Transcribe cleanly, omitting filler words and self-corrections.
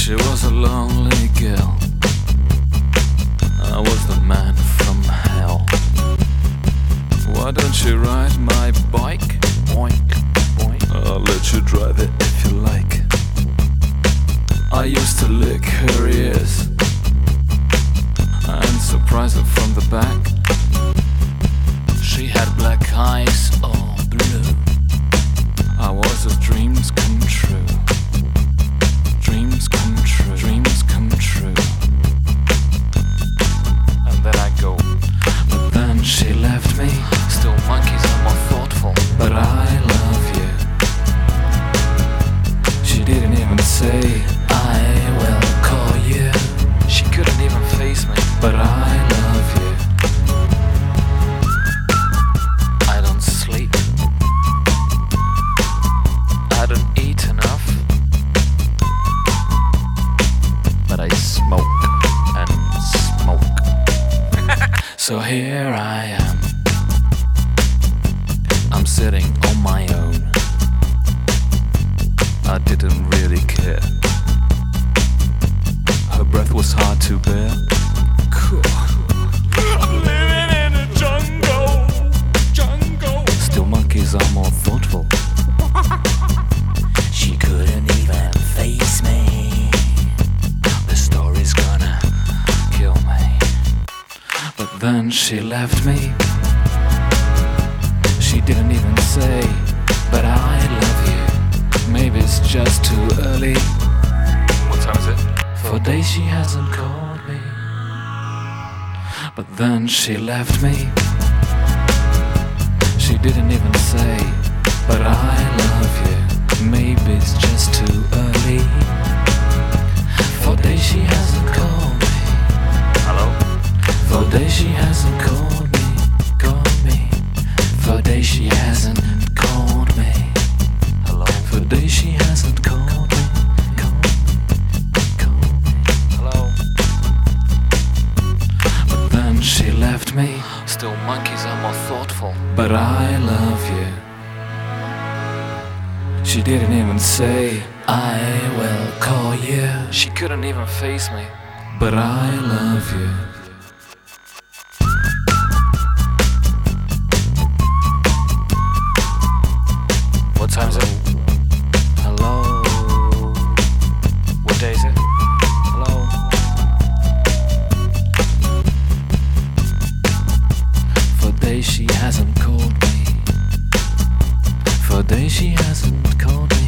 She was a lonely girl. I was the man from hell. Why don't you ride my bike? Boink, boink. I'll let you drive it if you like. I used to lick her ears and surprise her from the back. She had black eyes, all blue. I was her dreams come true. Dreams come true. Dreams come true. And then I go. But then she left me. Still monkeys are more thoughtful. But I love you. She didn't even say I will call you. She couldn't even face me. But I love you. I don't sleep. I don't eat enough. But I smoke and smoke. So here I am. I'm sitting on my own. I didn't really care. Her breath was hard to bear. Cool. I'm living in a jungle. Still monkeys are more thoughtful. She couldn't even face me. The story's gonna kill me. But then she left me. She didn't even say, but I love you. Maybe it's just too early. What time is it? For days she hasn't called me. But then she left me. She didn't even say, but I love you. Maybe it's just too early. For days she hasn't called me. Hello? For days she hasn't called me. Called me. For days she hasn't called me. Hello? For days she hasn't called me. Called me. Hello? But then she left me. Still monkeys are more thoughtful. But I love you. She didn't even say I will call you. She couldn't even face me. But I love you. What time is it? Hello? What day is it? Hello? For days she hasn't called me. For days she hasn't called me.